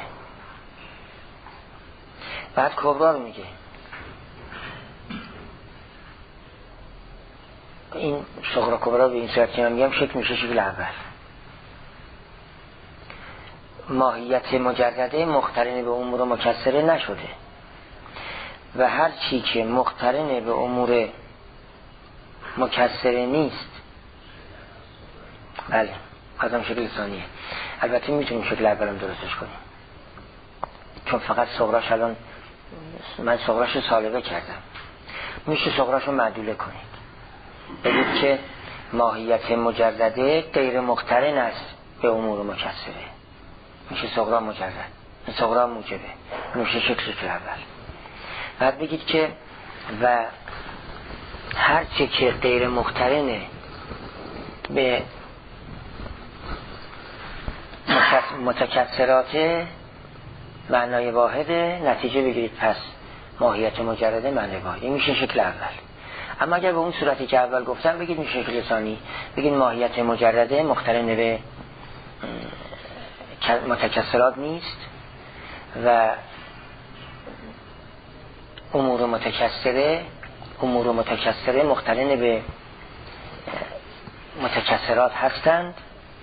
[SPEAKER 1] بعد کبرا رو میگه. این صغرا کبرا به این صورت که من میگم شکل میشه شکل اول. ماهیت مجرده مقترن به امور مکثره نشده و هر چی که مقترن به امور مکثره نیست، بله ازم شکل ثانیه. البته میتونیم شکل اولم درستش کنیم چون فقط صغراش الان من صغراش سالبه کردم، میشه صغراش رو معدوله کنید، بگید که ماهیت مجرده غیر مقترن است به امور مکثره، میشه صغرا مجرد، صغرا موجبه، میشه شکل شکل اول. بعد بگید که و هر چه که غیر مقترنه به متکثرات معنای واحده، نتیجه بگیرید پس ماهیت مجرده معنای واحده، میشه شکل اول. اما اگر به اون صورتی که اول گفتم بگید میشه شکل ثانی، بگید ماهیت مجرده مقترن به متکثرات نیست و امور متکثره امور متکثره مقترن به متکثرات هستند،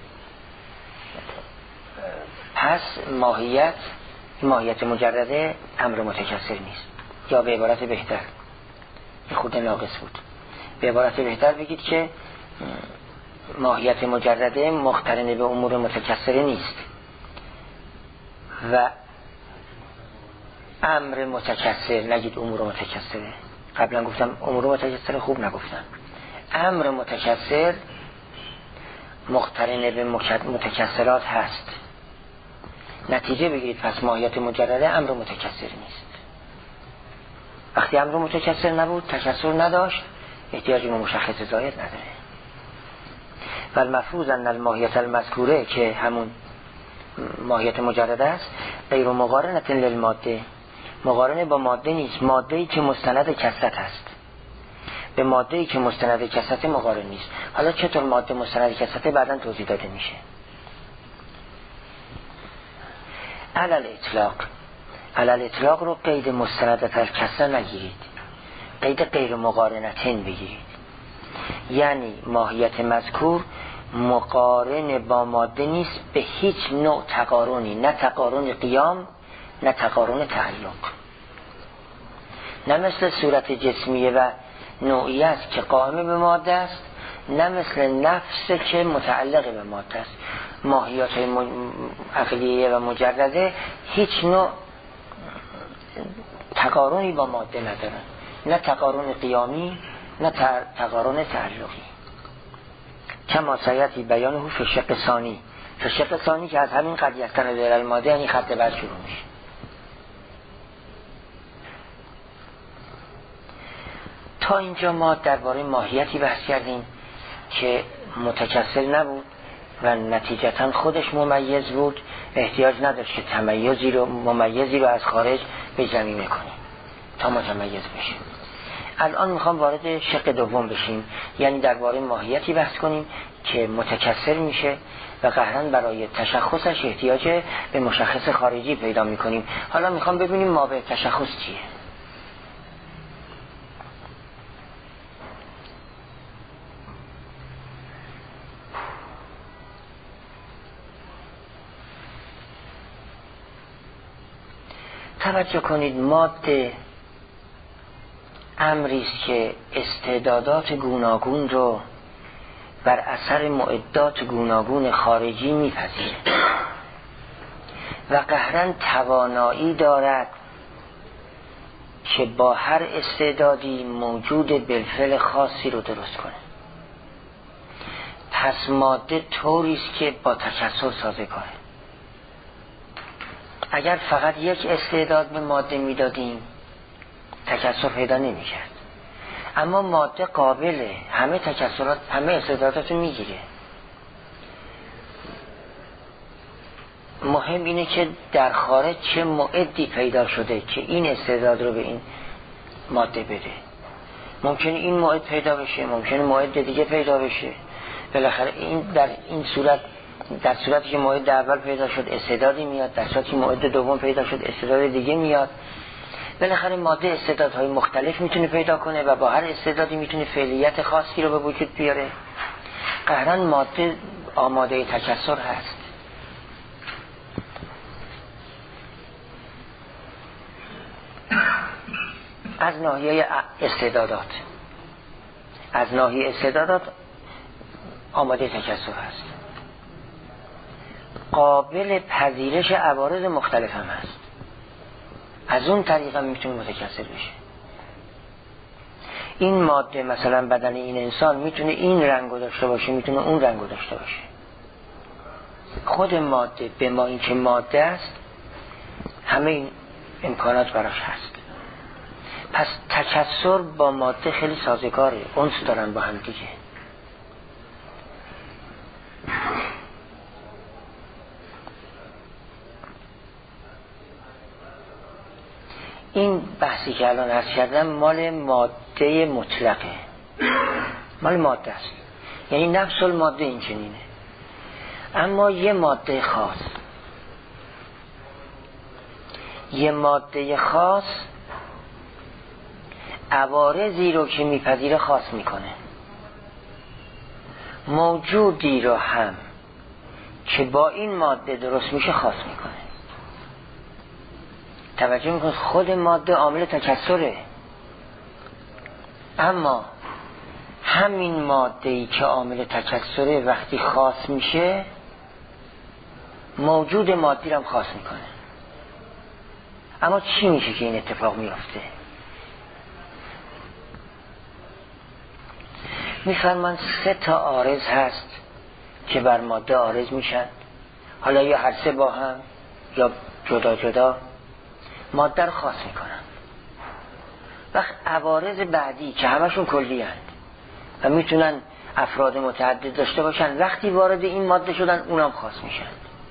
[SPEAKER 1] پس ماهیت ماهیت مجرده امر متکثر نیست. یا به عبارت بهتر، این خود ناقص بود، به عبارت بهتر بگید که ماهیت مجرده مقترن به امور متکثره نیست و امر متکثر، نگید امور متکثره، قبلا گفتم امور متکثره خوب نگفتم، امر متکثر مقترن به متکثرات هست، نتیجه بگیرید پس ماهیت مجرده امر متکثر نیست. وقتی امر متکثر نبود، تکثر نداشت، احتیاجی به مشخص زاید نداره. و المفروض ان الماهیت المذکوره که همون ماهیت مجرده است غیر مقارنه للماده، مقارنه با ماده نیست، ماده‌ای که مستند کثرت است به ماده‌ای که مستند کثرت مقارن نیست. حالا چطور ماده مستند کثرت بعداً توضیح داده میشه. علل اطلاق، علل اطلاق رو قید مستندت از کثرت نگیرید، قید غیر مقارنتین بگیرید. یعنی ماهیت مذکور مقارن با ماده نیست به هیچ نوع تقارنی، نه تقارن قیام نه تقارن تعلق، نه مثل صورت جسمیه و نوعی است که قائم به ماده است، نه مثل نفس که متعلق به ماده است. ماهیات عقلیه و مجرده هیچ نوع تقارنی با ماده ندارن، نه تقارن قیامی نه تقارن تعلقی. کما سیاتی بیانه فی شق ثانی، فی شق ثانی که از همین قد یستن غیر الماده، یعنی خط بعد شروع میشه. تا اینجا ما درباره ماهیتی بحث کردیم که متکثر نبود و نتیجتا خودش ممیز بود، احتیاج نداشت که تمیزی رو ممیزی رو از خارج به زمینه کنیم تا متمیز بشه. الان میخوام وارد شق دوم بشیم، یعنی درباره ماهیتی بحث کنیم که متکثر میشه و قهرن برای تشخصش احتیاج به مشخص خارجی پیدا میکنیم. حالا میخوام ببینیم ما به تشخص چیه. توجه کنید ماده امری است که استعدادات گوناگون رو بر اثر معدات گوناگون خارجی میپذیره و قهرن توانایی دارد که با هر استعدادی موجود بالفعل خاصی رو درست کنه. پس ماده طوری است که با تکثر سازگاره. اگر فقط یک استعداد به ماده میدادیم تکثر پیدا نمی‌کرد، اما ماده قابله همه تکثرات همه استعدادات رو میگیره. مهم اینه که در خارج چه معدی پیدا شده که این استعداد رو به این ماده بده. ممکنه این معد پیدا بشه، ممکنه معد دیگه پیدا بشه. بالاخره این در این صورت در صورتی که معد اول پیدا شد استعدادی میاد، در صورتی که معد دوم پیدا شد استعداد دیگه میاد. بالاخره ماده استعدادهای مختلف میتونه پیدا کنه و با هر استعدادی میتونه فعالیت خاصی رو به وجود بیاره. قهرن ماده آماده تکثر هست. از ناحیه استعدادات از ناحیه استعدادات آماده تکثر هست، قابل پذیرش عوارض مختلف هم هست. از اون طریق هم میتونه متکثر بشه. این ماده مثلا بدن این انسان میتونه این رنگو داشته باشه، میتونه اون رنگو داشته باشه. خود ماده به ما این که ماده است همه این امکانات براش هست. پس تکثر با ماده خیلی سازگاره، انس دارن با هم دیگه. این بحثی که الان عرض کردم مال ماده مطلقه، مال ماده است، یعنی نفس الماده این چنینه. اما یه ماده خاص یه ماده خاص عوارضی رو که میپذیره خاص میکنه. موجودی رو هم که با این ماده درست میشه خاص میکنه. توجه میکنید خود ماده عامل تکثره، اما همین ماده‌ای که عامل تکثره وقتی خاص میشه موجود مادی رو هم خاص میکنه. اما چی میشه که این اتفاق میفته؟ میفرمان سه تا عارض هست که بر ماده عارض میشن، حالا یا هر سه با هم یا جدا جدا ماده رو خاص میکنن. وقت عوارض بعدی که همشون کلی هست و میتونن افراد متعدد داشته باشن، وقتی وارد این ماده شدن اونم خاص میشن.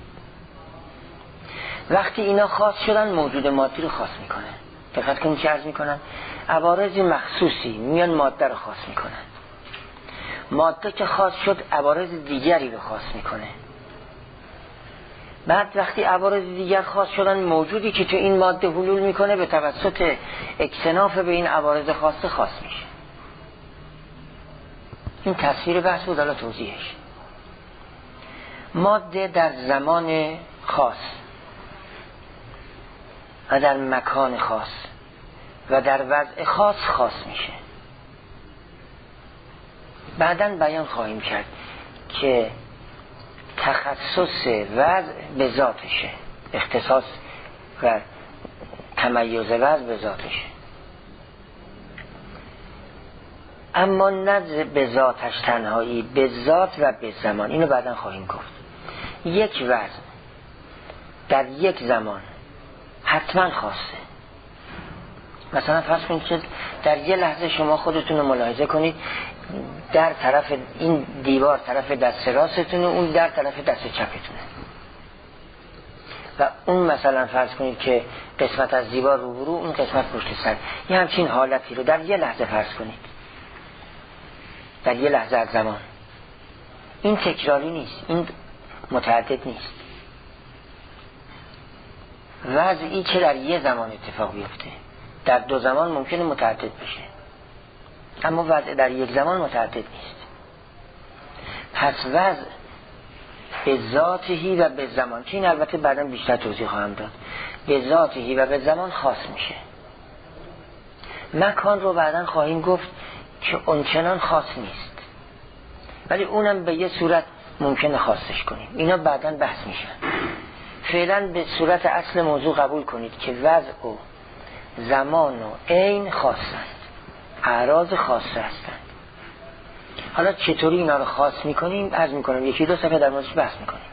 [SPEAKER 1] وقتی اینا خاص شدن موجود مادی رو خاص میکنن. دقت کنید چه عرض میکنن؟ عوارض مخصوصی میان ماده رو خاص میکنن. ماده که خاص شد عوارض دیگری رو خاص میکنه. بعد وقتی عوارض دیگر خاص شدن موجودی که تو این ماده حلول میکنه به توسط اکتناف به این عوارض خاصه خاص میشه. این تصویر بحث بود، حالا توضیحش. ماده در زمان خاص و در مکان خاص و در وضع خاص خاص میشه. بعداً بیان خواهیم کرد که تخصص وضع به ذاتشه، اختصاص و تمیز وضع به ذاتشه، اما نه به ذاتش تنهایی، به ذات و به زمان. اینو بعداً خواهیم گفت. یک وضع در یک زمان حتما خاصه. مثلا فرض کنید که در یه لحظه شما خودتون رو ملاحظه کنید، در طرف این دیوار طرف دست راستتونه، اون در طرف دست چپتونه، و اون مثلا فرض کنید که قسمت از دیوار روبرو، اون قسمت پشت سر. یه همچین حالتی رو در یه لحظه فرض کنید، در یه لحظه از زمان. این تکراری نیست، این متعدد نیست. وضعی که در یه زمان اتفاق بیفته در دو زمان ممکنه متعدد بشه، اما وضع در یک زمان متعدد نیست. پس وضع به ذاتهی و به زمان، که این البته بعدا بیشتر توضیح خواهم داد، به ذاتی و به زمان خاص میشه. مکان رو بعداً خواهیم گفت که اونچنان خاص نیست، ولی اونم به یه صورت ممکنه خاصش کنیم. اینا بعداً بحث میشن. فعلا به صورت اصل موضوع قبول کنید که وضع و زمان و عین خاصند، اعراض خاصه هستند. حالا چطوری اینا رو خاص میکنیم عرض میکنم، یکی دو صفحه در موردش بحث میکنیم.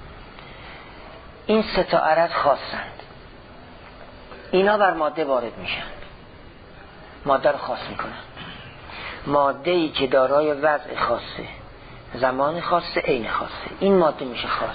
[SPEAKER 1] این سه تا عرض خاصند، اینا بر ماده وارد میشن، ماده رو خاص میکنن. ماده ای که دارای وضع خاصه، زمان خاصه، عین خاصه، این ماده میشه خاص.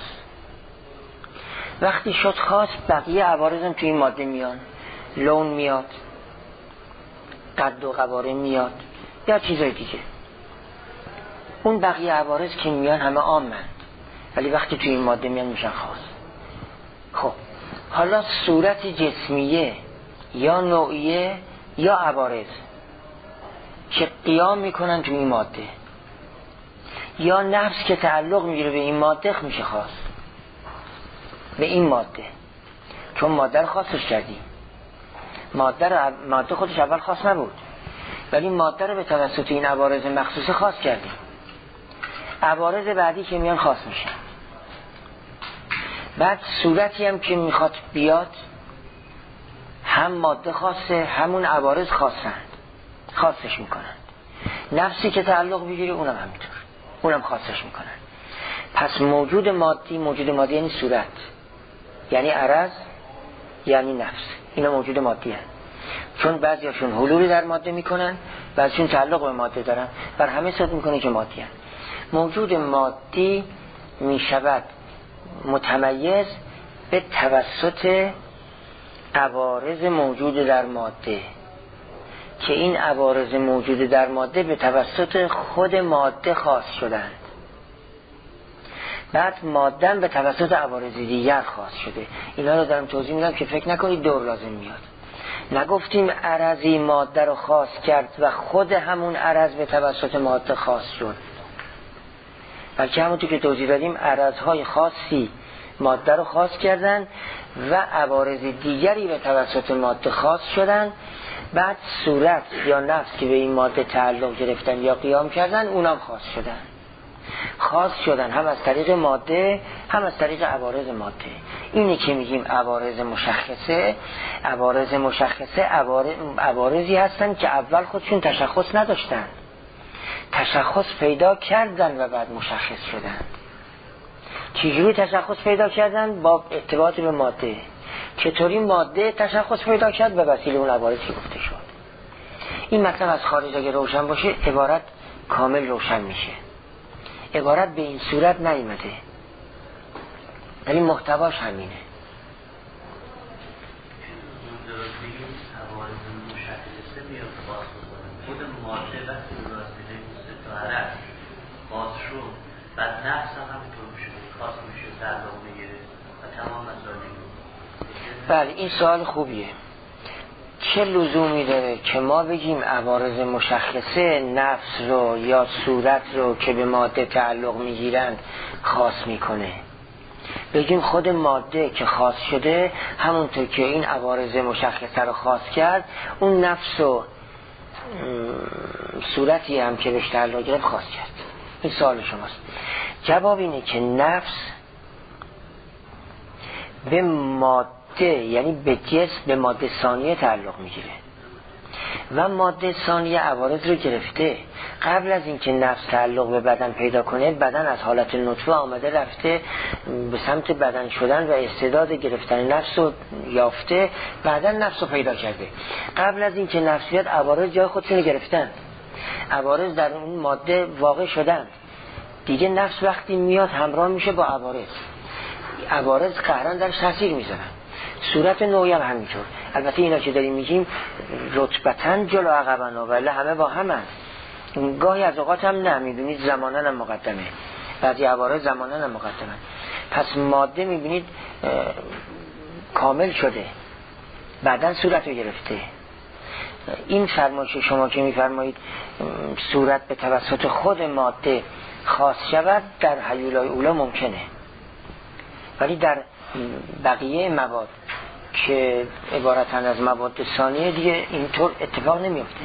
[SPEAKER 1] وقتی شد خاص بقیه عوارض هم توی این ماده میان، لون میاد، قد و قواره میاد یا چیزای دیگه. اون بقیه عوارض که میان همه عامند، ولی وقتی توی این ماده میان میشن خاص. خب حالا صورت جسمیه یا نوعیه یا عوارض که قیام میکنن توی این ماده، یا نفس که تعلق میگیره به این ماده میشه خاص به این ماده، چون ماده رو خاصش کردیم. ماده رو ماده خودش اول خاص نبود، ولی ماده رو به توسط این عوارض مخصوصه خاص کردیم. عوارض بعدی که میان خاص میشن. بعد صورتی هم که میخواد بیاد هم ماده خاصه، همون عوارض خاصند، خاصش میکنند. نفسی که تعلق بگیره اونم همینطور، اونم خاصش میکنن. پس موجود مادی، موجود مادی یعنی صورت، یعنی عرض، یعنی نفس. اینا موجود مادی هست، چون بعضی هاشون حلولی در ماده میکنن، بعضیشون تعلق به ماده دارن، بر همه صد میکنه که مادی هست. موجود مادی میشود متمیز به توسط عوارض موجود در ماده، که این عوارض موجود در ماده به توسط خود ماده خاص شدند. بعد ماده به توسط عوارض دیگر خاص شده. اینا رو دارم توضیح میدم که فکر نکنید دور لازم میاد. نگفتیم عرضی ماده رو خاص کرد و خود همون عرض به توسط ماده خاص شد، بلکه همونطور که توضیح دادیم عرضهای خاصی ماده رو خاص کردن و عوارض دیگری به توسط ماده خاص شدن. بعد صورت یا نفس که به این ماده تعلق گرفتن یا قیام کردن اونم خاص شدن. خاص شدن هم از طریق ماده هم از طریق عوارض ماده. اینه که میگیم عوارض مشخصه. عوارض مشخصه عوارضی هستن که اول خودشون تشخص نداشتن، تشخص پیدا کردن و بعد مشخص شدن. چجوری تشخص پیدا کردن؟ با ارتباط به ماده. چطوری ماده تشخص پیدا کرد؟ به وسیله اون عوارضی که گفته شد. این مطلب از خارج اگه روشن باشه عبارت کامل روشن میشه. عبارت به این صورت نیامده، ولی محتواش همینه.
[SPEAKER 2] خود ماده وقتی راسته سه تا عرض خاص شد، بعد نفس هم همینطور میشه خاص میشه، تعلق میگیره و تمام مسائل.
[SPEAKER 1] بله این سوال خوبیه. چه لزومی داره که ما بگیم عوارض مشخصه نفس رو یا صورت رو که به ماده تعلق میگیرند خاص میکنه؟ بگیم خود ماده که خاص شده همونطور که این عوارض مشخصه رو خاص کرد، اون نفس و صورتی هم که بهش تعلق گرفت خاص کرد. این سوال شماست. جواب اینه که نفس به ماده یعنی به جسم، به ماده ثانیه تعلق میگیره و ماده ثانیه عوارض رو گرفته. قبل از اینکه نفس تعلق به بدن پیدا کنه، بدن از حالت نطفه آمده رفته به سمت بدن شدن و استعداد گرفتن نفس رو یافته، بعدا نفس رو پیدا کرده. قبل از اینکه نفس بیاد عوارض جای خودشون رو گرفتن، عوارض در اون ماده واقع شدن. دیگه نفس وقتی میاد همراه میشه با عوارض، عوارض قهرن درش تاثیر میذارن. صورت نوعی هم همینطور. البته اینا که داریم میگیم رتبتاً جلو عقبن، ولی همه با هم هست. گاهی از اوقات هم نه، میدونید زمانن هم مقدمه، بعضی عوارض زمانن هم مقدمه. پس ماده میبینید کامل شده، بعداً صورت رو گرفته. این فرمایش شما که میفرمایید صورت به توسط خود ماده خاص شود در هیولای اولا ممکنه، ولی در بقیه مواد که عبارتن از مواد ثانیه دیگه اینطور اتفاق نمیفته.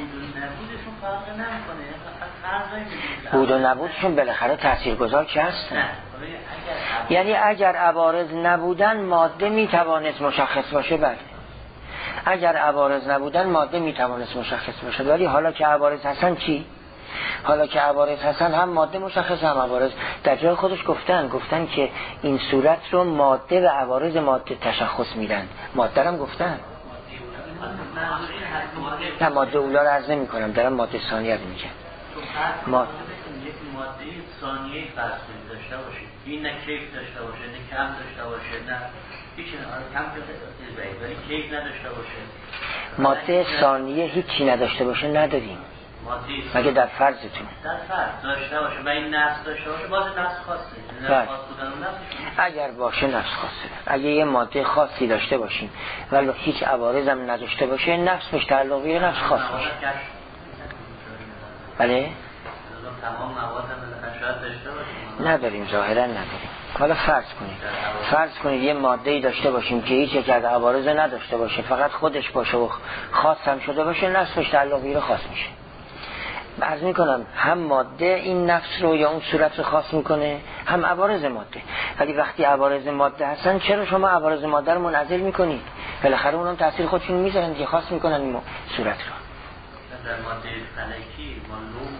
[SPEAKER 1] بود و نبودشون بالاخره تاثیرگذار که هستن. یعنی اگر عوارض نبودن ماده میتوانست مشخص باشه، بله. اگر عوارض نبودن ماده میتوانست مشخص باشه، ولی حالا که عوارض هستن چی؟ حالا که عوارض هستن هم ماده مشخص هم عوارض. در جای خودش گفتن گفتن که این صورت رو ماده و عوارض ماده تشخص میدن. ماده هم گفتن. نه ماده اولا رو عرض نمی کنم، دارم ماده ثانیه رو میگم.
[SPEAKER 2] ماده ماده ثانیه فرض داشته باشه، این نه کیف داشته باشه، نه کم داشته باشه، نه هیچ نه کم داشته ولی کیف نداشته باشه.
[SPEAKER 1] ماده ثانیه هیچی نداشته باشه نداریم. مگه در فرضتون
[SPEAKER 2] در فرض داشته باشه و این نفس داشته باشه، باز نفس خاصه. نفس خاص بودن اون نفس
[SPEAKER 1] اگر باشه نفس خاصه. اگه یه ماده خاصی داشته باشیم ولی هیچ عوارض هم نداشته باشه، نفس بهش تعلقی نفس خاص باشه. بله؟
[SPEAKER 2] تمام مواد هم شاید داشته باشیم.
[SPEAKER 1] نداریم، ظاهرا نداریم. حالا فرض کنید فرض کنید یه ماده‌ای داشته باشیم که هیچ یک از عوارض نداشته باشه، فقط خودش باشه و خاص هم شده باشه، نفس بهش تعلقی رو خاص میشه. عرض میکنم هم ماده این نفس رو یا اون صورت رو خاص میکنه، هم عوارض ماده. ولی وقتی عوارض ماده هستن چرا شما عوارض ماده رو منعزل میکنید؟ بالاخره اونم تاثیر خودشون میذارن که خاص میکنن این صورت رو.
[SPEAKER 2] در ماده فلکی ما لون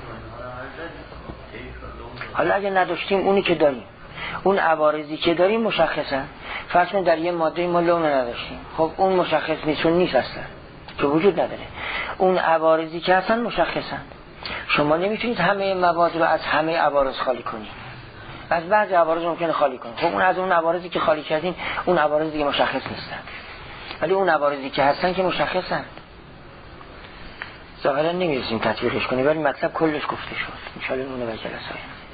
[SPEAKER 1] حالا اگه نداشتیم اونی که داریم، اون عوارضی که داریم مشخصن. فرض کنید در یه ماده ما لون نداشتیم، خب اون مشخص نیست، اون نیست اصلا، که وجود نداره. اون عوارضی که هستن مشخصن. شما نمیتونید همه مواد رو از همه عوارض خالی کنید. از بعضی عوارض ممکنه خالی کنید. خب اون از اون عوارضی که خالی کردین، اون عوارض دیگه مشخص نیستن. ولی اون عوارضی که هستن که مشخصن. ظاهرا نمیرسیم تطبیقش کنیم، ولی مطلب کلش گفته شد. ان شاء الله اون رو به جلسه